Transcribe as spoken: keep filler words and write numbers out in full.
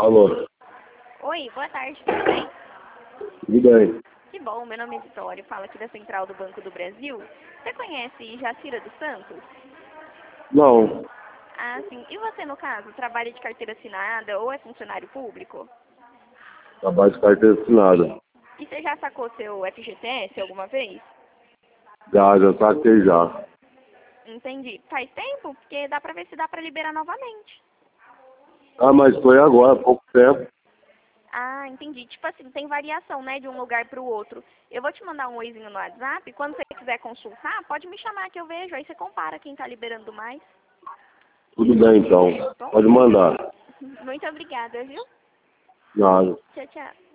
Alô. Oi, boa tarde, tudo bem? Tudo bem. Que bom, meu nome é Vitória, falo aqui da Central do Banco do Brasil. Você conhece Jacira dos Santos? Não. Ah, sim. E você, no caso, trabalha de carteira assinada ou é funcionário público? Trabalho de carteira assinada. E você já sacou seu F G T S alguma vez? Já, já saquei já. Entendi. Faz tempo? Porque dá pra ver se dá pra liberar novamente. Ah, mas foi agora, há pouco tempo. Ah, entendi. Tipo assim, tem variação, né, de um lugar pro outro. Eu vou te mandar um oizinho no WhatsApp. Quando você quiser consultar, pode me chamar que eu vejo. Aí você compara quem tá liberando mais. Tudo bem, então. Bom? Pode mandar. Muito obrigada, viu? Nada. Tchau, tchau.